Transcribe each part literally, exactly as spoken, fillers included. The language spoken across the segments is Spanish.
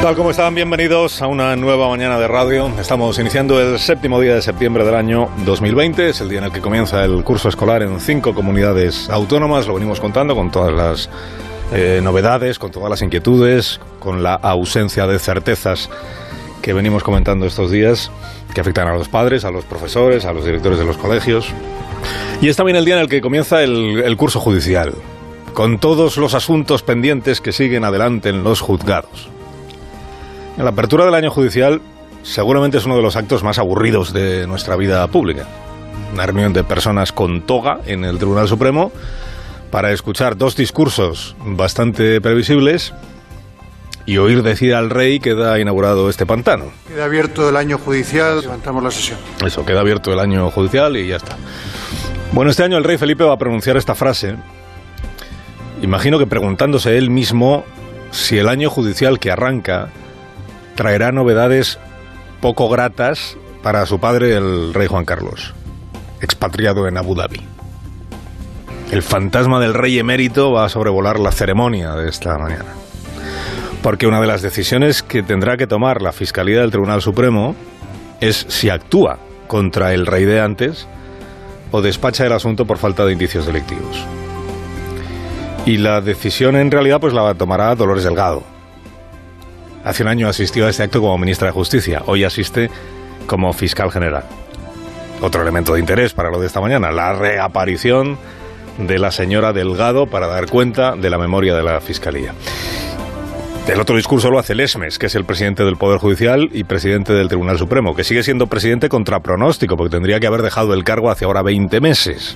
¿Qué tal? ¿Cómo están? Bienvenidos a una nueva mañana de radio. Estamos iniciando el séptimo día de septiembre del año dos mil veinte. Es el día en el que comienza el curso escolar en cinco comunidades autónomas. Lo venimos contando con todas las eh, novedades, con todas las inquietudes, con la ausencia de certezas que venimos comentando estos días, que afectan a los padres, a los profesores, a los directores de los colegios. Y es también el día en el que comienza el, el curso judicial, con todos los asuntos pendientes que siguen adelante en los juzgados. La apertura del año judicial seguramente es uno de los actos más aburridos de nuestra vida pública. Una reunión de personas con toga en el Tribunal Supremo para escuchar dos discursos bastante previsibles y oír decir al rey que da inaugurado este pantano. Queda abierto el año judicial, levantamos la sesión. Eso, queda abierto el año judicial y ya está. Bueno, este año el rey Felipe va a pronunciar esta frase, imagino que preguntándose él mismo si el año judicial que arranca traerá novedades poco gratas para su padre, el rey Juan Carlos, expatriado en Abu Dhabi. El fantasma del rey emérito va a sobrevolar la ceremonia de esta mañana, porque una de las decisiones que tendrá que tomar la Fiscalía del Tribunal Supremo es si actúa contra el rey de antes o despacha el asunto por falta de indicios delictivos. Y la decisión en realidad pues la tomará Dolores Delgado. Hace un año asistió a este acto como ministra de Justicia, hoy asiste como fiscal general. Otro elemento de interés para lo de esta mañana, la reaparición de la señora Delgado para dar cuenta de la memoria de la Fiscalía. El otro discurso lo hace Lesmes, que es el presidente del Poder Judicial y presidente del Tribunal Supremo, que sigue siendo presidente contra pronóstico, porque tendría que haber dejado el cargo hace ahora veinte meses.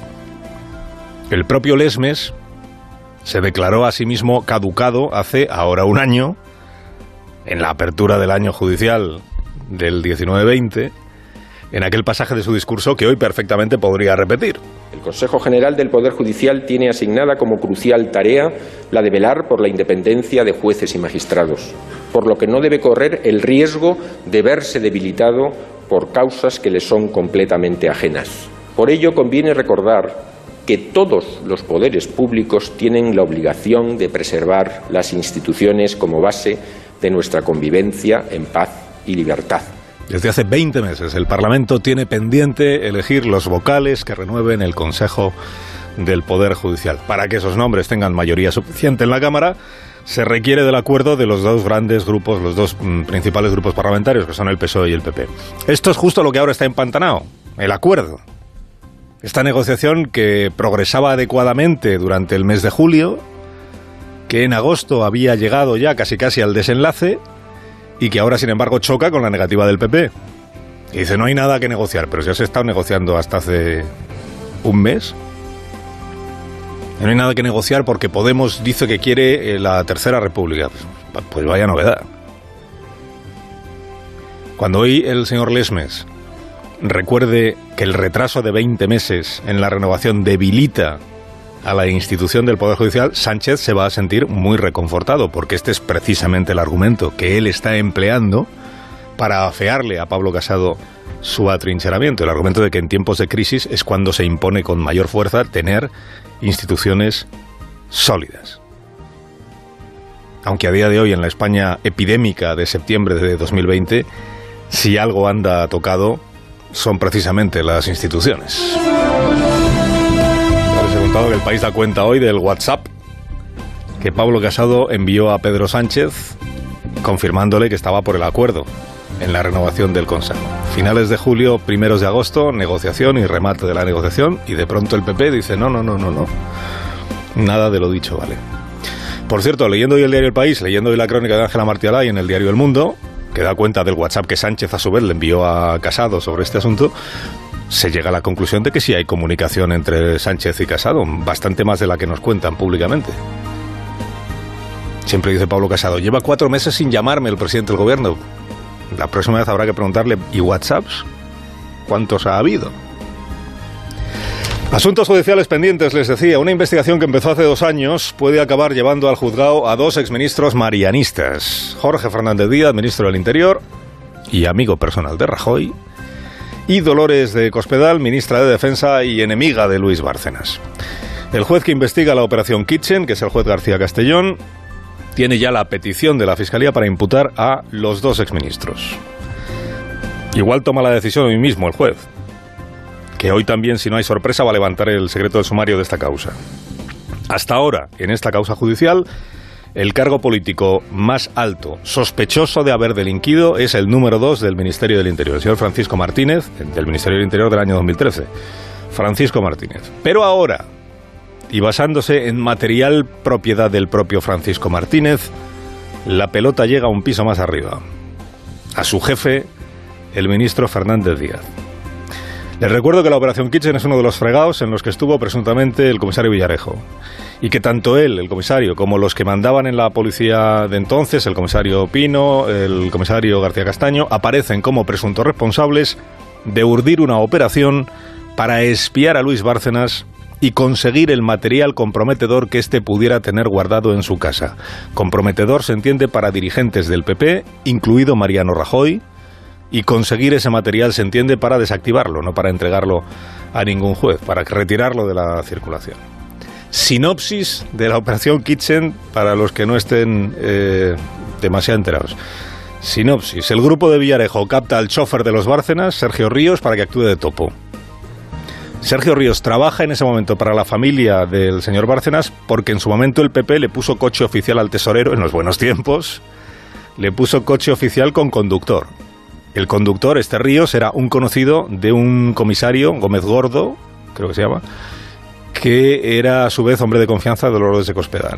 El propio Lesmes se declaró a sí mismo caducado hace ahora un año, en la apertura del año judicial del diecinueve veinte, en aquel pasaje de su discurso que hoy perfectamente podría repetir. El Consejo General del Poder Judicial tiene asignada como crucial tarea la de velar por la independencia de jueces y magistrados, por lo que no debe correr el riesgo de verse debilitado por causas que le son completamente ajenas. Por ello conviene recordar que todos los poderes públicos tienen la obligación de preservar las instituciones como base de nuestra convivencia en paz y libertad. Desde hace veinte meses el Parlamento tiene pendiente elegir los vocales que renueven el Consejo del Poder Judicial. Para que esos nombres tengan mayoría suficiente en la Cámara, se requiere del acuerdo de los dos grandes grupos, los dos mm, principales grupos parlamentarios, que son el P S O E y el P P. Esto es justo lo que ahora está empantanado, el acuerdo. Esta negociación que progresaba adecuadamente durante el mes de julio, que en agosto había llegado ya casi casi al desenlace y que ahora, sin embargo, choca con la negativa del P P. Y dice, no hay nada que negociar, pero ya se está negociando hasta hace un mes. No hay nada que negociar porque Podemos dice que quiere la Tercera República. Pues, pues vaya novedad. Cuando hoy el señor Lesmes recuerde que el retraso de veinte meses en la renovación debilita a la institución del Poder Judicial, Sánchez se va a sentir muy reconfortado, porque este es precisamente el argumento que él está empleando para afearle a Pablo Casado su atrincheramiento. El argumento de que en tiempos de crisis es cuando se impone con mayor fuerza tener instituciones sólidas. Aunque a día de hoy, en la España epidémica de septiembre de dos mil veinte, si algo anda tocado, son precisamente las instituciones. Les he contado que El País da cuenta hoy del WhatsApp que Pablo Casado envió a Pedro Sánchez confirmándole que estaba por el acuerdo en la renovación del Consejo. Finales de julio, primeros de agosto, negociación y remate de la negociación, y de pronto el P P dice no, no, no, no, no. Nada de lo dicho, vale. Por cierto, leyendo hoy el diario El País, leyendo hoy la crónica de Ángela Martialay en el diario El Mundo, que da cuenta del WhatsApp que Sánchez a su vez le envió a Casado sobre este asunto, se llega a la conclusión de que sí hay comunicación entre Sánchez y Casado, bastante más de la que nos cuentan públicamente. Siempre dice Pablo Casado, lleva cuatro meses sin llamarme el presidente del gobierno. La próxima vez habrá que preguntarle, ¿y WhatsApps? ¿Cuántos ha habido? Asuntos judiciales pendientes, les decía. Una investigación que empezó hace dos años puede acabar llevando al juzgado a dos exministros marianistas. Jorge Fernández Díaz, ministro del Interior y amigo personal de Rajoy, y Dolores de Cospedal, ministra de Defensa y enemiga de Luis Bárcenas. El juez que investiga la operación Kitchen, que es el juez García Castellón, tiene ya la petición de la Fiscalía para imputar a los dos exministros. Igual toma la decisión hoy mismo el juez, que hoy también, si no hay sorpresa, va a levantar el secreto del sumario de esta causa. Hasta ahora, en esta causa judicial, el cargo político más alto, sospechoso de haber delinquido, es el número dos del Ministerio del Interior, el señor Francisco Martínez, del Ministerio del Interior del año dos mil trece. Francisco Martínez. Pero ahora, y basándose en material propiedad del propio Francisco Martínez, la pelota llega un piso más arriba, a su jefe, el ministro Fernández Díaz. Les recuerdo que la Operación Kitchen es uno de los fregados en los que estuvo presuntamente el comisario Villarejo, y que tanto él, el comisario, como los que mandaban en la policía de entonces, el comisario Pino, el comisario García Castaño, aparecen como presuntos responsables de urdir una operación para espiar a Luis Bárcenas y conseguir el material comprometedor que éste pudiera tener guardado en su casa. Comprometedor se entiende para dirigentes del P P, incluido Mariano Rajoy, y conseguir ese material se entiende para desactivarlo, no para entregarlo a ningún juez, para retirarlo de la circulación. Sinopsis de la Operación Kitchen para los que no estén eh, demasiado enterados. Sinopsis. El grupo de Villarejo capta al chofer de los Bárcenas, Sergio Ríos, para que actúe de topo. Sergio Ríos trabaja en ese momento para la familia del señor Bárcenas porque en su momento el P P le puso coche oficial al tesorero, en los buenos tiempos, le puso coche oficial con conductor. El conductor, este Ríos, era un conocido de un comisario, Gómez Gordo, creo que se llama, que era a su vez hombre de confianza de Dolores de Cospedal.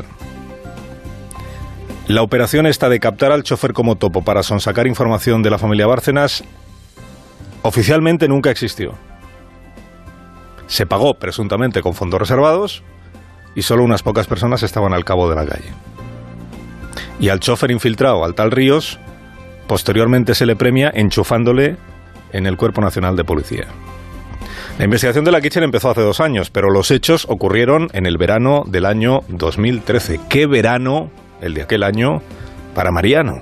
La operación esta de captar al chofer como topo para sonsacar información de la familia Bárcenas oficialmente nunca existió. Se pagó presuntamente con fondos reservados y solo unas pocas personas estaban al cabo de la calle. Y al chofer infiltrado, al tal Ríos, posteriormente se le premia enchufándole en el Cuerpo Nacional de Policía. La investigación de la Kitchen empezó hace dos años, pero los hechos ocurrieron en el verano del año dos mil trece. ¿Qué verano, el de aquel año, para Mariano?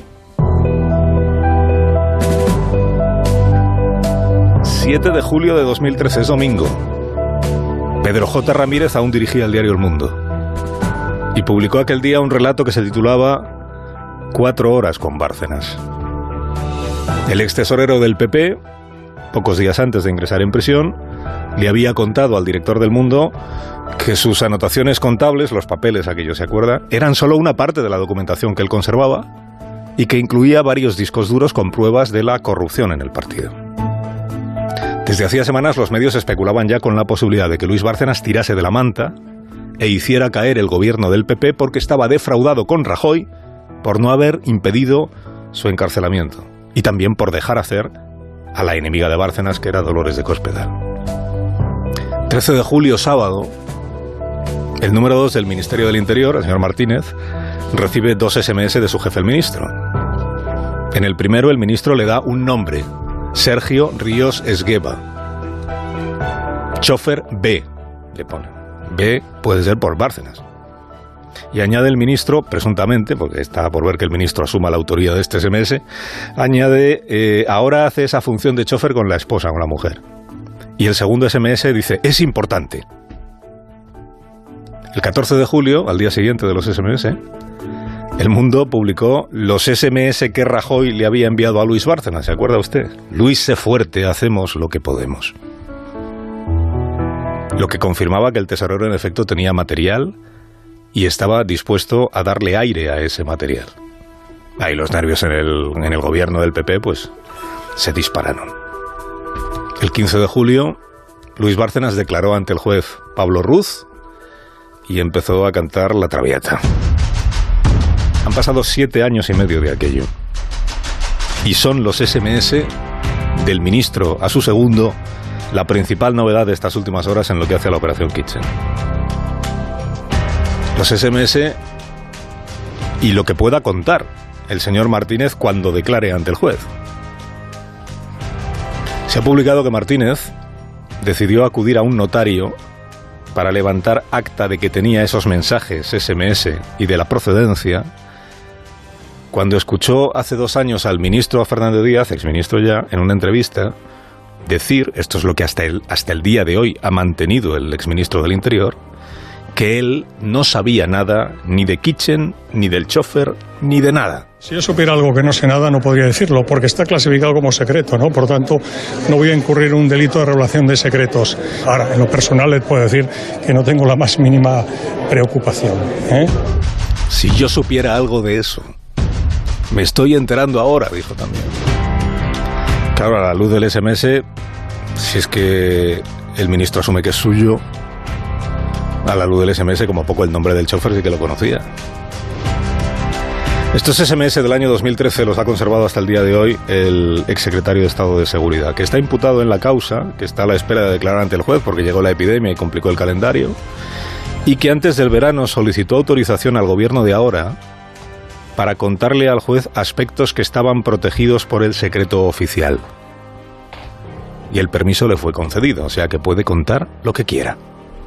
siete de julio de dos mil trece, es domingo. Pedro J. Ramírez aún dirigía el diario El Mundo y publicó aquel día un relato que se titulaba Cuatro horas con Bárcenas. El ex tesorero del P P, pocos días antes de ingresar en prisión, le había contado al director del Mundo que sus anotaciones contables, los papeles, aquellos se acuerda, eran solo una parte de la documentación que él conservaba y que incluía varios discos duros con pruebas de la corrupción en el partido. Desde hacía semanas los medios especulaban ya con la posibilidad de que Luis Bárcenas tirase de la manta e hiciera caer el gobierno del P P porque estaba defraudado con Rajoy por no haber impedido su encarcelamiento y también por dejar hacer a la enemiga de Bárcenas, que era Dolores de Cospedal. trece de julio, sábado, el número dos del Ministerio del Interior, el señor Martínez, recibe dos ese eme ese de su jefe, el ministro. En el primero, el ministro le da un nombre: Sergio Ríos Esgueva. Chofer B, le pone. B puede ser por Bárcenas. Y añade el ministro, presuntamente, porque está por ver que el ministro asuma la autoría de este ese eme ese, añade, eh, ahora hace esa función de chofer con la esposa, con la mujer. Y el segundo ese eme ese dice, es importante. El catorce de julio, al día siguiente de los ese eme ese, El Mundo publicó los ese eme ese que Rajoy le había enviado a Luis Bárcenas, ¿se acuerda usted? Luis, sé fuerte, hacemos lo que podemos. Lo que confirmaba que el tesorero en efecto tenía material y estaba dispuesto a darle aire a ese material. Ahí los nervios en el, en el gobierno del P P pues se dispararon. El quince de julio, Luis Bárcenas declaró ante el juez Pablo Ruz y empezó a cantar La Traviata. Han pasado siete años y medio de aquello. Y son los ese eme ese del ministro a su segundo la principal novedad de estas últimas horas en lo que hace a la Operación Kitchen. Los ese eme ese y lo que pueda contar el señor Martínez cuando declare ante el juez. Se ha publicado que Martínez decidió acudir a un notario para levantar acta de que tenía esos mensajes ese eme ese y de la procedencia cuando escuchó hace dos años al ministro Fernández Díaz, exministro ya, en una entrevista, decir, esto es lo que hasta el, hasta el día de hoy ha mantenido el exministro del Interior, que él no sabía nada ni de Kitchen, ni del chofer, ni de nada. Si yo supiera algo que no sé nada, no podría decirlo, porque está clasificado como secreto, ¿no? Por tanto, no voy a incurrir en un delito de revelación de secretos. Ahora, en lo personal, les puedo decir que no tengo la más mínima preocupación, ¿eh? Si yo supiera algo de eso. Me estoy enterando ahora, dijo también. Claro, a la luz del ese eme ese, si es que el ministro asume que es suyo, a la luz del ese eme ese, como poco el nombre del chofer sí que lo conocía. Estos ese eme ese del año dos mil trece los ha conservado hasta el día de hoy el exsecretario de Estado de Seguridad, que está imputado en la causa, que está a la espera de declarar ante el juez porque llegó la epidemia y complicó el calendario, y que antes del verano solicitó autorización al gobierno de ahora para contarle al juez aspectos que estaban protegidos por el secreto oficial. Y el permiso le fue concedido, o sea que puede contar lo que quiera.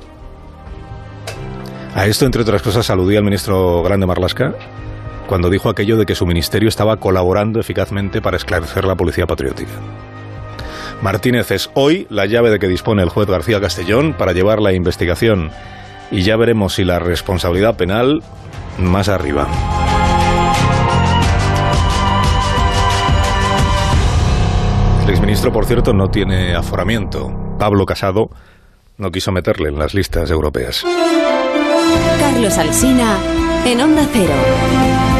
A esto, entre otras cosas, aludía el ministro Grande Marlaska cuando dijo aquello de que su ministerio estaba colaborando eficazmente para esclarecer la policía patriótica. Martínez es hoy la llave de que dispone el juez García Castellón para llevar la investigación, y ya veremos si la responsabilidad penal más arriba. El exministro, por cierto, no tiene aforamiento. Pablo Casado no quiso meterle en las listas europeas. Carlos Alsina, en Onda Cero.